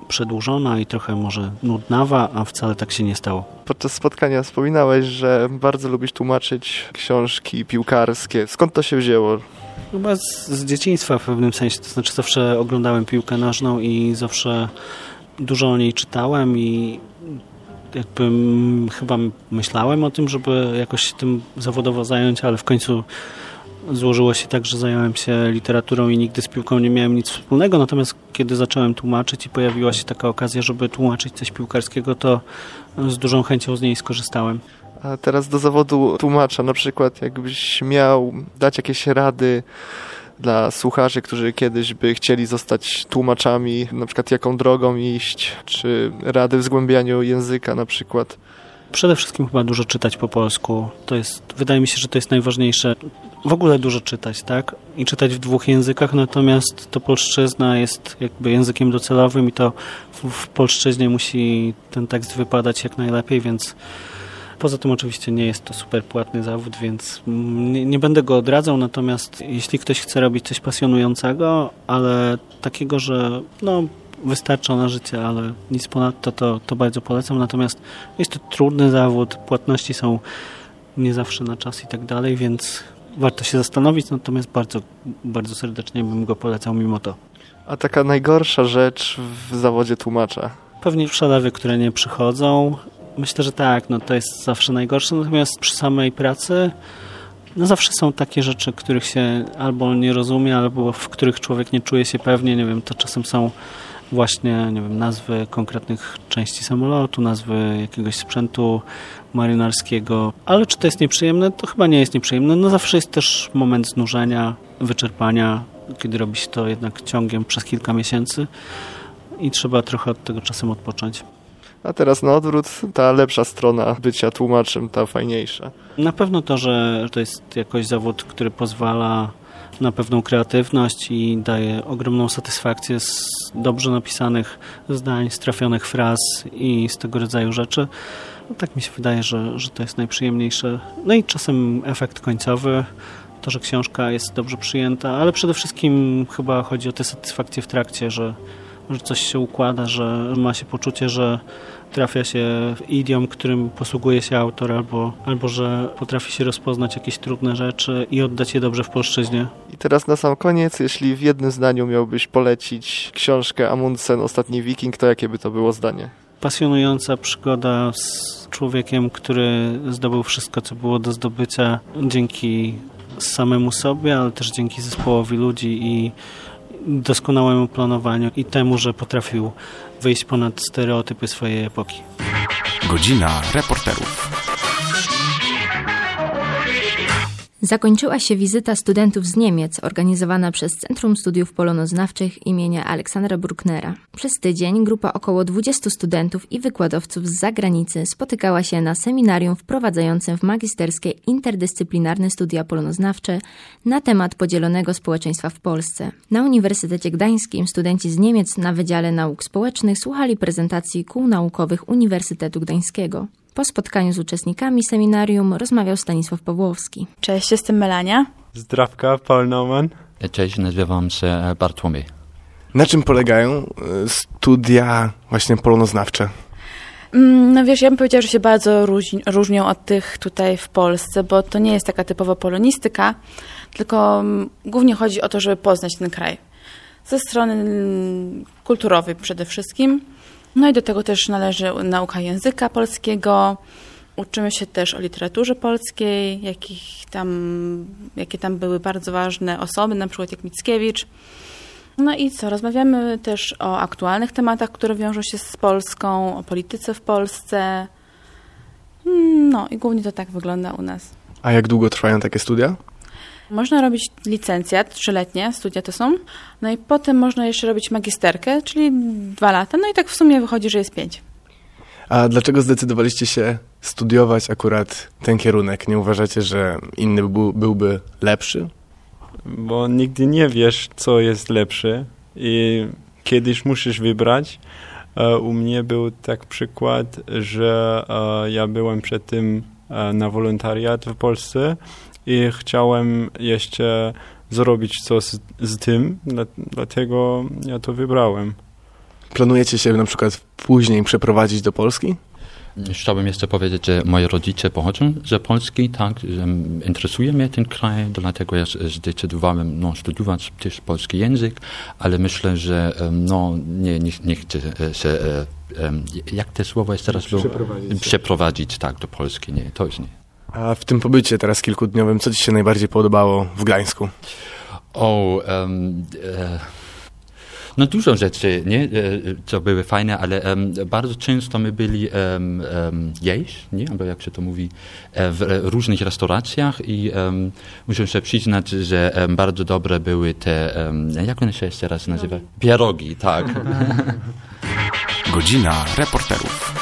przedłużona i trochę może nudnawa, a wcale tak się nie stało. Podczas spotkania wspominałeś, że bardzo lubisz tłumaczyć książki piłkarskie. Skąd to się wzięło? Chyba z dzieciństwa w pewnym sensie, to znaczy zawsze oglądałem piłkę nożną i zawsze dużo o niej czytałem i jakby chyba myślałem o tym, żeby jakoś się tym zawodowo zająć, ale w końcu złożyło się tak, że zająłem się literaturą i nigdy z piłką nie miałem nic wspólnego, natomiast kiedy zacząłem tłumaczyć i pojawiła się taka okazja, żeby tłumaczyć coś piłkarskiego, to z dużą chęcią z niej skorzystałem. A teraz do zawodu tłumacza, na przykład jakbyś miał dać jakieś rady dla słuchaczy, którzy kiedyś by chcieli zostać tłumaczami, na przykład jaką drogą iść, czy rady w zgłębianiu języka na przykład? Przede wszystkim chyba dużo czytać po polsku. Wydaje mi się, że to jest najważniejsze. W ogóle dużo czytać, tak? I czytać w 2 językach, natomiast to polszczyzna jest jakby językiem docelowym i to w polszczyźnie musi ten tekst wypadać jak najlepiej, więc poza tym oczywiście nie jest to super płatny zawód, więc nie będę go odradzał, natomiast jeśli ktoś chce robić coś pasjonującego, ale takiego, że wystarcza na życie, ale nic ponadto, to bardzo polecam. Natomiast jest to trudny zawód, płatności są nie zawsze na czas i tak dalej, więc warto się zastanowić, natomiast bardzo, bardzo serdecznie bym go polecał mimo to. A taka najgorsza rzecz w zawodzie tłumacza? Pewnie przelewy, które nie przychodzą. Myślę, że tak, to jest zawsze najgorsze, natomiast przy samej pracy zawsze są takie rzeczy, których się albo nie rozumie, albo w których człowiek nie czuje się pewnie, nie wiem, to czasem są właśnie, nie wiem, nazwy konkretnych części samolotu, nazwy jakiegoś sprzętu marynarskiego, ale czy to jest nieprzyjemne? To chyba nie jest nieprzyjemne. Zawsze jest też moment znużenia, wyczerpania, kiedy robi się to jednak ciągiem przez kilka miesięcy i trzeba trochę od tego czasem odpocząć. A teraz na odwrót, ta lepsza strona bycia tłumaczem, ta fajniejsza. Na pewno to, że to jest jakoś zawód, który pozwala na pewną kreatywność i daje ogromną satysfakcję z dobrze napisanych zdań, z trafionych fraz i z tego rodzaju rzeczy. Tak mi się wydaje, że to jest najprzyjemniejsze. I czasem efekt końcowy, to, że książka jest dobrze przyjęta, ale przede wszystkim chyba chodzi o tę satysfakcję w trakcie, że coś się układa, że ma się poczucie, że trafia się idiom, którym posługuje się autor, albo że potrafi się rozpoznać jakieś trudne rzeczy i oddać je dobrze w polszczyźnie. I teraz na sam koniec, jeśli w jednym zdaniu miałbyś polecić książkę Amundsen, Ostatni Wiking, to jakie by to było zdanie? Pasjonująca przygoda z człowiekiem, który zdobył wszystko, co było do zdobycia dzięki samemu sobie, ale też dzięki zespołowi ludzi i doskonałemu planowaniu i temu, że potrafił wyjść ponad stereotypy swojej epoki. Godzina reporterów. Zakończyła się wizyta studentów z Niemiec organizowana przez Centrum Studiów Polonoznawczych imienia Aleksandra Brucknera. Przez tydzień grupa około 20 studentów i wykładowców z zagranicy spotykała się na seminarium wprowadzającym w magisterskie interdyscyplinarne studia polonoznawcze na temat podzielonego społeczeństwa w Polsce. Na Uniwersytecie Gdańskim studenci z Niemiec na Wydziale Nauk Społecznych słuchali prezentacji kół naukowych Uniwersytetu Gdańskiego. Po spotkaniu z uczestnikami seminarium rozmawiał Stanisław Pawłowski. Cześć, jestem Melania. Zdrawka, Paul Naumann. Cześć, nazywam się Bartłomiej. Na czym polegają studia właśnie polonoznawcze? No wiesz, ja bym powiedziała, że się bardzo różnią od tych tutaj w Polsce, bo to nie jest taka typowa polonistyka, tylko głównie chodzi o to, żeby poznać ten kraj. Ze strony kulturowej przede wszystkim. No i do tego też należy nauka języka polskiego. Uczymy się też o literaturze polskiej, jakie tam były bardzo ważne osoby, na przykład jak Mickiewicz. No i co? Rozmawiamy też o aktualnych tematach, które wiążą się z Polską, o polityce w Polsce. No i głównie to tak wygląda u nas. A jak długo trwają takie studia? Można robić licencjat, 3-letnie studia to są. No i potem można jeszcze robić magisterkę, czyli 2 lata. No i tak w sumie wychodzi, że jest 5. A dlaczego zdecydowaliście się studiować akurat ten kierunek? Nie uważacie, że inny byłby lepszy? Bo nigdy nie wiesz, co jest lepsze i kiedyś musisz wybrać. U mnie był tak przykład, że ja byłem przed tym na wolontariat w Polsce i chciałem jeszcze zrobić coś z tym, dlatego ja to wybrałem. Planujecie się na przykład później przeprowadzić do Polski? Chciałbym jeszcze powiedzieć, że moi rodzice pochodzą z Polski, tak, że interesuje mnie ten kraj, dlatego ja zdecydowałem studiować też polski język, ale myślę, że nie chcę się, jak te słowo jest teraz? Przeprowadzić tak, do Polski, nie, to już nie. A w tym pobycie teraz kilkudniowym, co ci się najbardziej podobało w Gdańsku? Dużo rzeczy, nie, co były fajne, ale bardzo często my byli jeść, nie, albo jak się to mówi, w różnych restauracjach i muszę się przyznać, że bardzo dobre były te, jak one się jeszcze raz nazywa? Pierogi, tak. Godzina reporterów.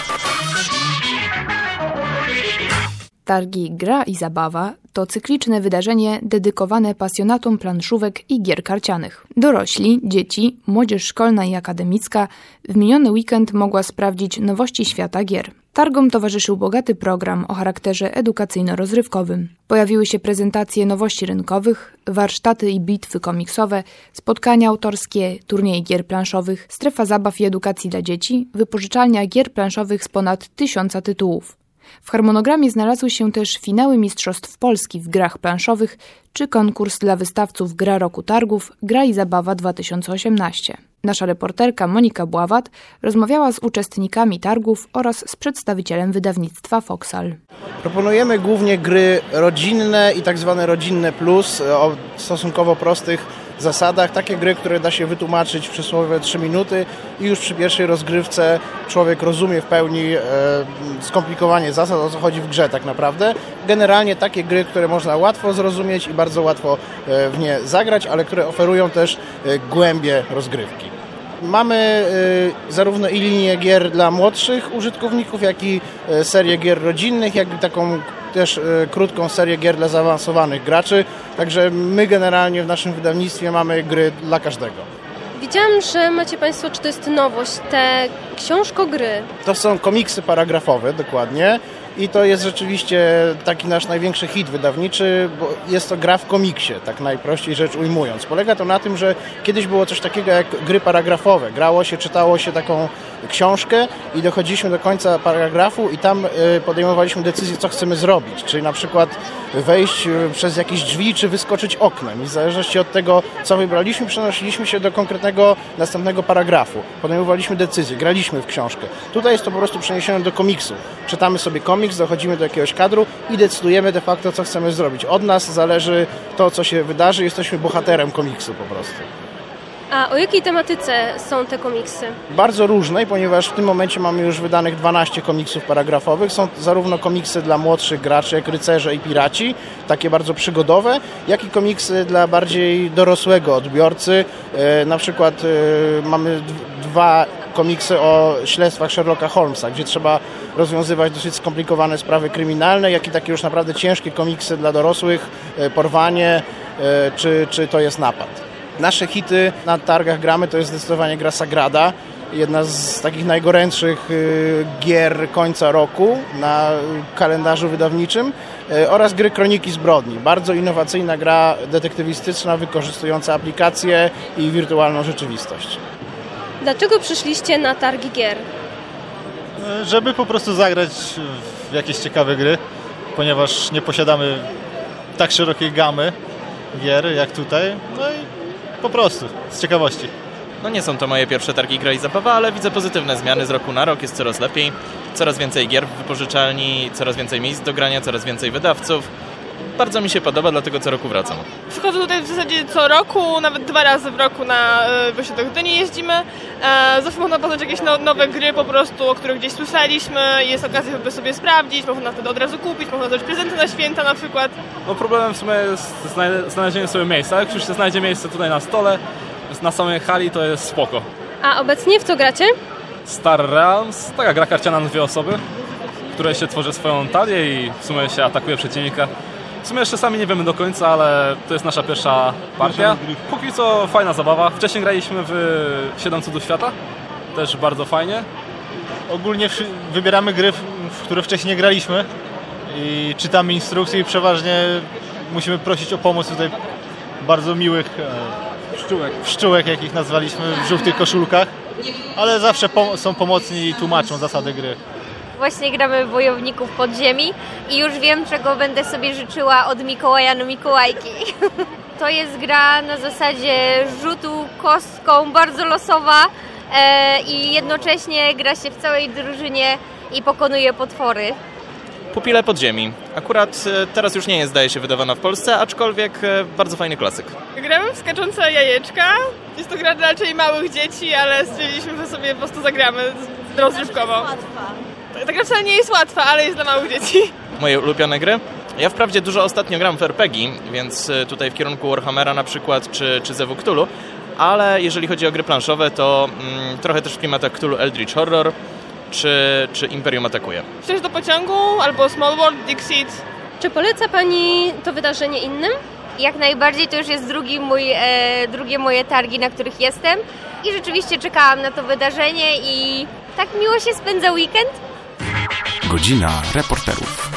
Targi Gra i Zabawa to cykliczne wydarzenie dedykowane pasjonatom planszówek i gier karcianych. Dorośli, dzieci, młodzież szkolna i akademicka w miniony weekend mogła sprawdzić nowości świata gier. Targom towarzyszył bogaty program o charakterze edukacyjno-rozrywkowym. Pojawiły się prezentacje nowości rynkowych, warsztaty i bitwy komiksowe, spotkania autorskie, turnieje gier planszowych, strefa zabaw i edukacji dla dzieci, wypożyczalnia gier planszowych z ponad 1000 tytułów. W harmonogramie znalazły się też finały Mistrzostw Polski w grach planszowych czy konkurs dla wystawców Gra Roku Targów Gra i Zabawa 2018. Nasza reporterka Monika Bławat rozmawiała z uczestnikami targów oraz z przedstawicielem wydawnictwa Foxal. Proponujemy głównie gry rodzinne i tak zwane rodzinne plus o stosunkowo prostych zasadach. Takie gry, które da się wytłumaczyć w przysłowiowe 3 minuty i już przy pierwszej rozgrywce człowiek rozumie w pełni skomplikowanie zasad, o co chodzi w grze tak naprawdę. Generalnie takie gry, które można łatwo zrozumieć i bardzo łatwo w nie zagrać, ale które oferują też głębię rozgrywki. Mamy zarówno i linię gier dla młodszych użytkowników, jak i serię gier rodzinnych, jak i taką też krótką serię gier dla zaawansowanych graczy. Także my generalnie w naszym wydawnictwie mamy gry dla każdego. Widziałam, że macie Państwo, czy to jest nowość, te książkogry. To są komiksy paragrafowe, dokładnie. I to jest rzeczywiście taki nasz największy hit wydawniczy, bo jest to gra w komiksie, tak najprościej rzecz ujmując. Polega to na tym, że kiedyś było coś takiego jak gry paragrafowe. Grało się, czytało się taką książkę i dochodziliśmy do końca paragrafu i tam podejmowaliśmy decyzję, co chcemy zrobić. Czyli na przykład wejść przez jakieś drzwi, czy wyskoczyć oknem. I w zależności od tego, co wybraliśmy, przenosiliśmy się do konkretnego następnego paragrafu. Podejmowaliśmy decyzję, graliśmy w książkę. Tutaj jest to po prostu przeniesione do komiksu. Czytamy sobie komiks, dochodzimy do jakiegoś kadru i decydujemy de facto, co chcemy zrobić. Od nas zależy to, co się wydarzy. Jesteśmy bohaterem komiksu po prostu. A o jakiej tematyce są te komiksy? Bardzo różnej, ponieważ w tym momencie mamy już wydanych 12 komiksów paragrafowych. Są zarówno komiksy dla młodszych graczy, jak Rycerze i Piraci, takie bardzo przygodowe, jak i komiksy dla bardziej dorosłego odbiorcy. Na przykład mamy 2 komiksy o śledztwach Sherlocka Holmesa, gdzie trzeba rozwiązywać dosyć skomplikowane sprawy kryminalne, jak i takie już naprawdę ciężkie komiksy dla dorosłych, Porwanie, czy To jest napad. Nasze hity na targach gramy, to jest zdecydowanie gra Sagrada, jedna z takich najgorętszych gier końca roku na kalendarzu wydawniczym, oraz gry Kroniki Zbrodni. Bardzo innowacyjna gra detektywistyczna, wykorzystująca aplikacje i wirtualną rzeczywistość. Dlaczego przyszliście na targi gier? Żeby po prostu zagrać w jakieś ciekawe gry, ponieważ nie posiadamy tak szerokiej gamy gier jak tutaj, no i po prostu, z ciekawości. No nie są to moje pierwsze targi Gra i Zabawa, ale widzę pozytywne zmiany z roku na rok, jest coraz lepiej, coraz więcej gier w wypożyczalni, coraz więcej miejsc do grania, coraz więcej wydawców. Bardzo mi się podoba, dlatego co roku wracam. Przychodzę tutaj w zasadzie co roku, nawet 2 razy w roku na do Gdyni jeździmy. Zawsze można poznać jakieś nowe gry po prostu, o których gdzieś słyszeliśmy. Jest okazja, żeby sobie sprawdzić, można wtedy od razu kupić, można zrobić prezenty na święta na przykład. No problemem w sumie jest znalezienie sobie miejsca. Jak już się znajdzie miejsce tutaj na stole, na samej hali, to jest spoko. A obecnie w co gracie? Star Realms, taka gra karciana na 2 osoby, w której się tworzy swoją talię i w sumie się atakuje przeciwnika. W sumie jeszcze sami nie wiemy do końca, ale to jest nasza pierwsza partia. Póki co fajna zabawa. Wcześniej graliśmy w 7 Cudów Świata, też bardzo fajnie. Ogólnie wybieramy gry, w które wcześniej nie graliśmy i czytamy instrukcje i przeważnie musimy prosić o pomoc tutaj bardzo miłych Pszczółek, jak ich nazwaliśmy, w żółtych koszulkach, ale zawsze są pomocni i tłumaczą zasady gry. Właśnie gramy w Wojowników Podziemi i już wiem, czego będę sobie życzyła od Mikołaja do Mikołajki. To jest gra na zasadzie rzutu kostką, bardzo losowa i jednocześnie gra się w całej drużynie i pokonuje potwory. Pupile Podziemi. Akurat teraz już nie jest, zdaje się, wydawana w Polsce, aczkolwiek bardzo fajny klasyk. Gramy w Skaczące Jajeczka. Jest to gra dla raczej małych dzieci, ale stwierdziliśmy, że sobie po prostu zagramy rozrywkowo. Ta gra wcale nie jest łatwa, ale jest dla małych dzieci. Moje ulubione gry? Ja wprawdzie dużo ostatnio gram w RPG, więc tutaj w kierunku Warhammera na przykład, czy Zewu Cthulhu, ale jeżeli chodzi o gry planszowe, to trochę też w klimatach Cthulhu Eldritch Horror, czy Imperium Atakuje. Wsiąść do pociągu albo Small World, Dixit. Czy poleca Pani to wydarzenie innym? Jak najbardziej, to już jest drugie moje targi, na których jestem i rzeczywiście czekałam na to wydarzenie i tak miło się spędza weekend. Godzina reporterów.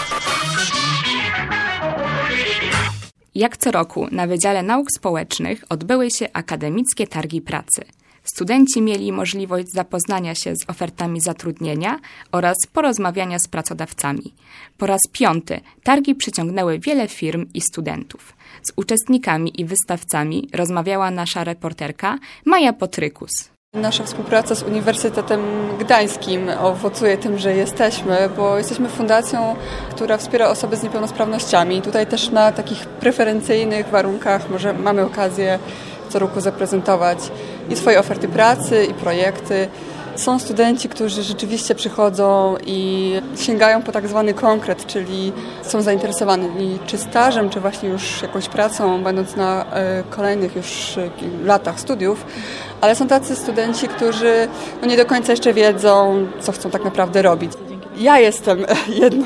Jak co roku na Wydziale Nauk Społecznych odbyły się akademickie targi pracy. Studenci mieli możliwość zapoznania się z ofertami zatrudnienia oraz porozmawiania z pracodawcami. Po raz 5 targi przyciągnęły wiele firm i studentów. Z uczestnikami i wystawcami rozmawiała nasza reporterka Maja Potrykus. Nasza współpraca z Uniwersytetem Gdańskim owocuje tym, że jesteśmy, bo jesteśmy fundacją, która wspiera osoby z niepełnosprawnościami. Tutaj też na takich preferencyjnych warunkach mamy okazję co roku zaprezentować i swoje oferty pracy, i projekty. Są studenci, którzy rzeczywiście przychodzą i sięgają po tak zwany konkret, czyli są zainteresowani czy stażem, czy właśnie już jakąś pracą, będąc na kolejnych już latach studiów. Ale są tacy studenci, którzy nie do końca jeszcze wiedzą, co chcą tak naprawdę robić. Ja jestem jedną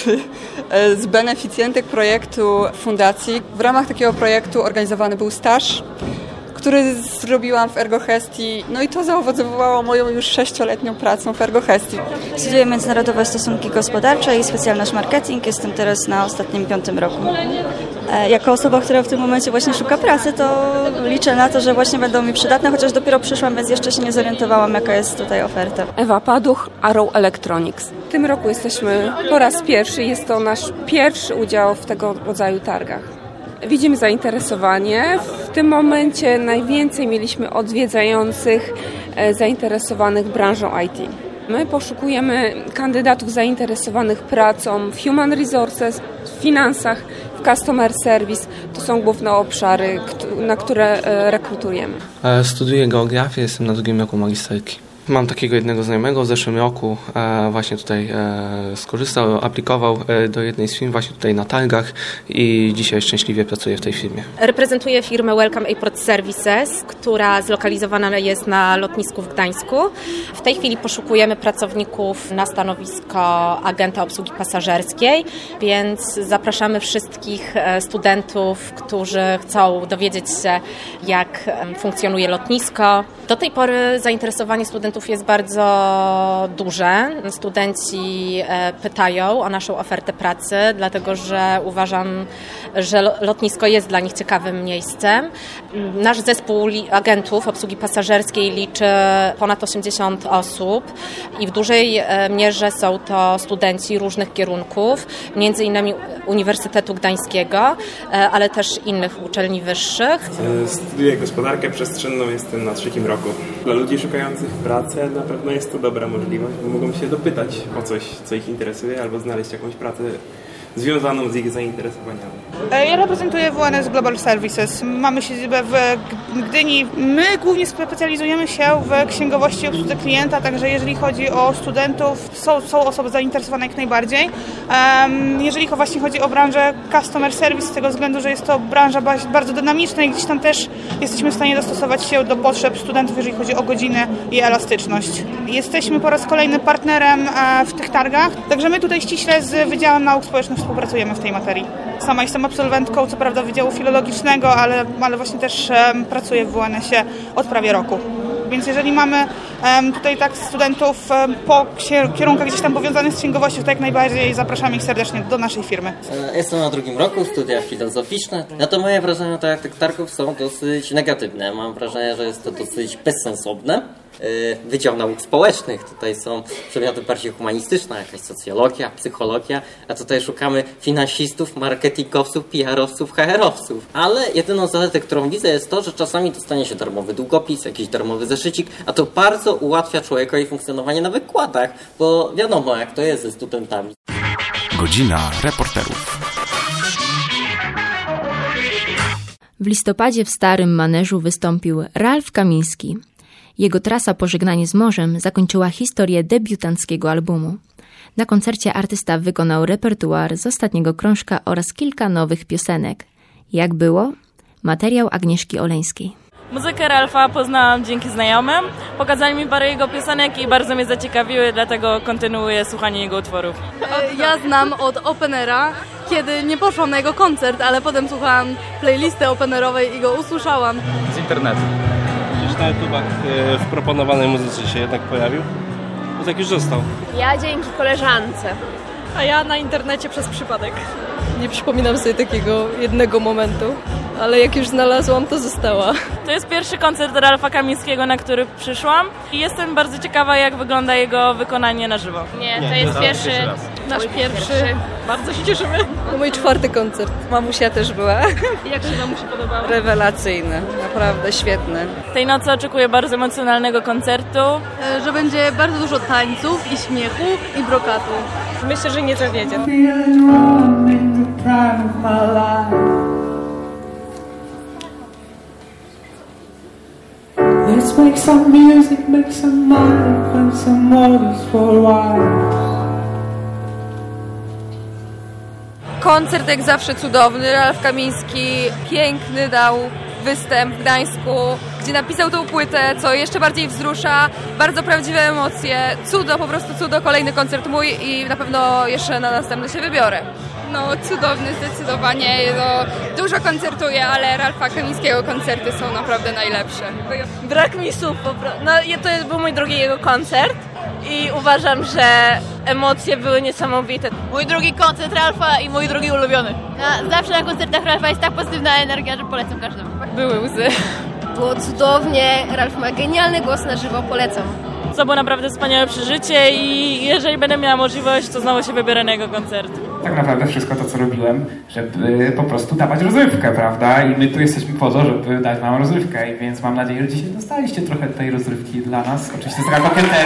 z beneficjentek projektu fundacji. W ramach takiego projektu organizowany był staż, który zrobiłam w Ergohestii, no i to zaowocowało moją już 6-letnią pracą w Ergohestii. Studiuję międzynarodowe stosunki gospodarcze i specjalność marketing. Jestem teraz na ostatnim 5. roku. Jako osoba, która w tym momencie właśnie szuka pracy, to liczę na to, że właśnie będą mi przydatne, chociaż dopiero przyszłam, więc jeszcze się nie zorientowałam, jaka jest tutaj oferta. Ewa Paduch, Arrow Electronics. W tym roku jesteśmy po raz pierwszy, jest to nasz pierwszy udział w tego rodzaju targach. Widzimy zainteresowanie. W tym momencie najwięcej mieliśmy odwiedzających zainteresowanych branżą IT. My poszukujemy kandydatów zainteresowanych pracą w human resources, w finansach, w customer service. To są główne obszary, na które rekrutujemy. Studiuję geografię, jestem na 2. roku magisterki. Mam takiego jednego znajomego w zeszłym roku, właśnie tutaj skorzystał, aplikował do jednej z firm właśnie tutaj na targach i dzisiaj szczęśliwie pracuję w tej firmie. Reprezentuję firmę Welcome Airport Services, która zlokalizowana jest na lotnisku w Gdańsku. W tej chwili poszukujemy pracowników na stanowisko agenta obsługi pasażerskiej, więc zapraszamy wszystkich studentów, którzy chcą dowiedzieć się, jak funkcjonuje lotnisko. Do tej pory zainteresowanie studentów jest bardzo duże. Studenci pytają o naszą ofertę pracy, dlatego że uważam, że lotnisko jest dla nich ciekawym miejscem. Nasz zespół agentów obsługi pasażerskiej liczy ponad 80 osób i w dużej mierze są to studenci różnych kierunków, między innymi Uniwersytetu Gdańskiego, ale też innych uczelni wyższych. Studiuję gospodarkę przestrzenną, jestem na 3. roku. Dla ludzi szukających pracy na pewno jest to dobra możliwość, bo mogą się dopytać o coś, co ich interesuje, albo znaleźć jakąś pracę związaną z ich zainteresowaniami. Ja reprezentuję WNS Global Services. Mamy siedzibę w Gdyni. My głównie specjalizujemy się w księgowości obsłudze klienta, także jeżeli chodzi o studentów, są osoby zainteresowane jak najbardziej. Jeżeli właśnie chodzi o branżę customer service, z tego względu, że jest to branża bardzo dynamiczna i gdzieś tam też jesteśmy w stanie dostosować się do potrzeb studentów, jeżeli chodzi o godziny i elastyczność. Jesteśmy po raz kolejny partnerem w tych targach, także my tutaj ściśle z Wydziałem Nauk Społecznych współpracujemy w tej materii. Sama jestem absolwentką, co prawda Wydziału Filologicznego, ale właśnie też pracuję w WNS-ie od prawie roku. więc jeżeli mamy tutaj tak studentów po kierunkach gdzieś tam powiązanych z księgowością, to jak najbardziej zapraszamy ich serdecznie do naszej firmy. Jestem na 2. roku, studia filozoficzne. No to moje wrażenia o tych targów są dosyć negatywne. Mam wrażenie, że jest to dosyć bezsensowne. Wydział Nauk Społecznych. Tutaj są przedmioty bardziej humanistyczne, jakaś socjologia, psychologia, a tutaj szukamy finansistów, marketingowców, PR-owców, HR-owców. Ale jedyną zaletę, którą widzę, jest to, że czasami dostanie się darmowy długopis, jakiś darmowy zeszycik, a to bardzo ułatwia człowiekowi funkcjonowanie na wykładach, bo wiadomo, jak to jest ze studentami. Godzina reporterów. W listopadzie w Starym Maneżu wystąpił Ralf Kamiński. Jego trasa Pożegnanie z morzem zakończyła historię debiutanckiego albumu. Na koncercie artysta wykonał repertuar z ostatniego krążka oraz kilka nowych piosenek. Jak było? Materiał Agnieszki Oleńskiej. Muzykę Ralfa poznałam dzięki znajomym. Pokazali mi parę jego piosenek i bardzo mnie zaciekawiły, dlatego kontynuuję słuchanie jego utworów. Ja znam od openera, kiedy nie poszłam na jego koncert, ale potem słuchałam playlisty openerowej i go usłyszałam. Z internetu. Na YouTubach w proponowanej muzyce się jednak pojawił, bo tak już został. Ja dzięki koleżance. A ja na internecie przez przypadek. Nie przypominam sobie takiego jednego momentu, ale jak już znalazłam, to została. To jest pierwszy koncert Ralfa Kamińskiego, na który przyszłam i jestem bardzo ciekawa, jak wygląda jego wykonanie na żywo. Nie, to jest pierwszy. Nasz pierwszy. Bardzo się cieszymy. To mój 4. koncert. Mamusia też była. Jak się mamusi podobało? Rewelacyjny, naprawdę świetny. Tej nocy oczekuję bardzo emocjonalnego koncertu. Że będzie bardzo dużo tańców i śmiechu i brokatu. Myślę, że nie zawiedzie. Let's make some music, make some money, find some models for a while. Koncert jak zawsze cudowny. Ralf Kamiński piękny dał występ w Gdańsku, gdzie napisał tą płytę, co jeszcze bardziej wzrusza. Bardzo prawdziwe emocje. Cudo, po prostu cudo. Kolejny koncert mój i na pewno jeszcze na następny się wybiorę. No cudowny zdecydowanie. Dużo koncertuję, ale Ralfa Kamińskiego koncerty są naprawdę najlepsze. Brak mi słów po prostu. No, to był mój drugi jego koncert i uważam, że emocje były niesamowite. Mój drugi koncert Ralfa i mój drugi ulubiony. Zawsze na koncertach Ralfa jest tak pozytywna energia, że polecam każdemu. Były łzy. Było cudownie. Ralf ma genialny głos na żywo, polecam. To było naprawdę wspaniałe przeżycie i jeżeli będę miała możliwość, to znowu się wybiorę na jego koncert. Tak naprawdę wszystko to, co robiłem, żeby po prostu dawać rozrywkę, prawda? I my tu jesteśmy po to, żeby dać wam rozrywkę, więc mam nadzieję, że dzisiaj dostaliście trochę tej rozrywki dla nas. Oczywiście z radokiem też.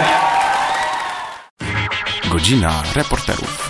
Godzina reporterów.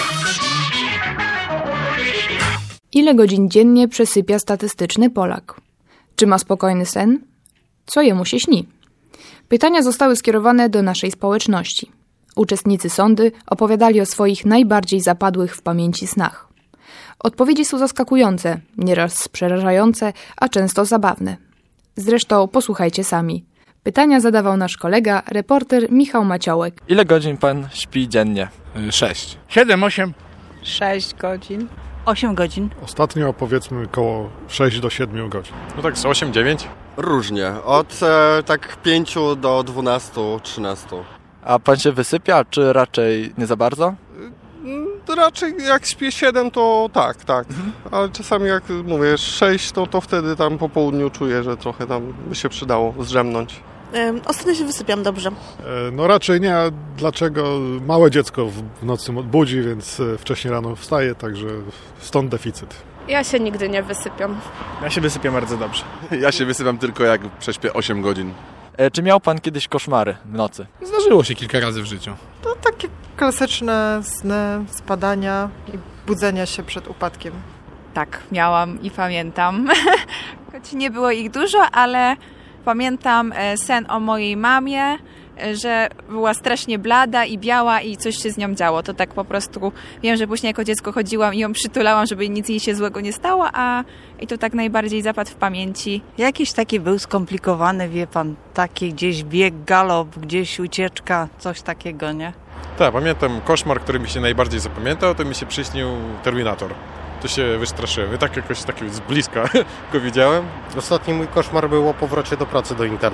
Ile godzin dziennie przesypia statystyczny Polak? Czy ma spokojny sen? Co jemu się śni? Pytania zostały skierowane do naszej społeczności. Uczestnicy sondy opowiadali o swoich najbardziej zapadłych w pamięci snach. Odpowiedzi są zaskakujące, nieraz przerażające, a często zabawne. Zresztą posłuchajcie sami. Pytania zadawał nasz kolega, reporter Michał Maciołek. Ile godzin pan śpi dziennie? 6. 7, 8. 6 godzin. 8 godzin. Ostatnio powiedzmy około 6 do 7 godzin. No tak z 8-9? Różnie. Od tak 5 do 12, 13. A pan się wysypia, czy raczej nie za bardzo? Raczej jak śpię 7, to tak. Ale czasami jak mówię 6, to wtedy tam po południu czuję, że trochę tam by się przydało zdrzemnąć. Ostatnio się wysypiam dobrze. No raczej nie, a dlaczego? Małe dziecko w nocy budzi, więc wcześniej rano wstaje, także stąd deficyt. Ja się nigdy nie wysypiam. Ja się wysypiam bardzo dobrze. Ja się wysypiam tylko jak prześpię 8 godzin. Czy miał pan kiedyś koszmary w nocy? Zdarzyło się kilka razy w życiu. To takie klasyczne sny, spadania i budzenia się przed upadkiem. Tak, miałam i pamiętam. Choć nie było ich dużo, ale pamiętam sen o mojej mamie, że była strasznie blada i biała i coś się z nią działo. To tak po prostu wiem, że później jako dziecko chodziłam i ją przytulałam, żeby nic jej się złego nie stało, i to tak najbardziej zapadł w pamięci. Jakiś taki był skomplikowany, wie pan, taki gdzieś bieg, galop, gdzieś ucieczka, coś takiego, nie? Tak, pamiętam koszmar, który mi się najbardziej zapamiętał, to mi się przyśnił Terminator. To się wystraszyłem. I tak jakoś z bliska go widziałem. Ostatni mój koszmar był o powrocie do pracy do Intela.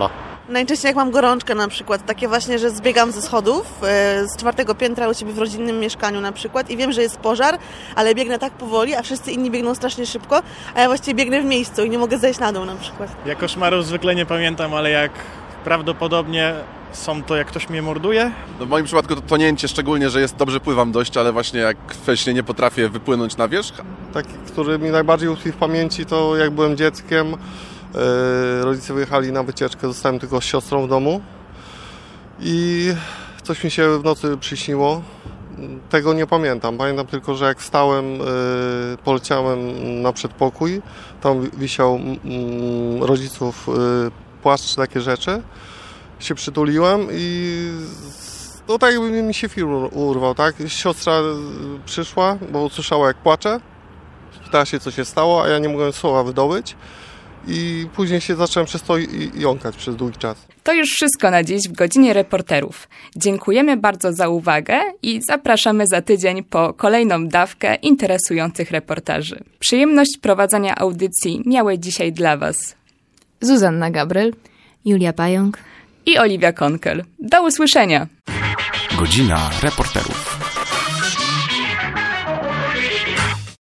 Najczęściej jak mam gorączkę na przykład, takie właśnie, że zbiegam ze schodów z 4. piętra u siebie w rodzinnym mieszkaniu na przykład i wiem, że jest pożar, ale biegnę tak powoli, a wszyscy inni biegną strasznie szybko, a ja właściwie biegnę w miejscu i nie mogę zejść na dół na przykład. Ja koszmarów zwykle nie pamiętam, ale jak prawdopodobnie są to, jak ktoś mnie morduje. No w moim przypadku to tonięcie, szczególnie, że dobrze pływam dość, ale właśnie jak we śnie nie potrafię wypłynąć na wierzch. Taki, który mi najbardziej utkwi w pamięci, to jak byłem dzieckiem, rodzice wyjechali na wycieczkę, zostałem tylko z siostrą w domu i coś mi się w nocy przyśniło. Tego nie pamiętam. Pamiętam tylko, że jak wstałem, poleciałem na przedpokój, tam wisiał rodziców płaszcz, takie rzeczy. Się przytuliłem i no tak jakby mi się film urwał, tak? Siostra przyszła, bo usłyszała jak płaczę, pytała się co się stało, a ja nie mogłem słowa wydobyć i później się zacząłem przez to jąkać przez długi czas. To już wszystko na dziś w Godzinie Reporterów. Dziękujemy bardzo za uwagę i zapraszamy za tydzień po kolejną dawkę interesujących reportaży. Przyjemność prowadzenia audycji miały dzisiaj dla Was Zuzanna Gabriel, Julia Pająk i Oliwia Konkel. Do usłyszenia! Godzina Reporterów.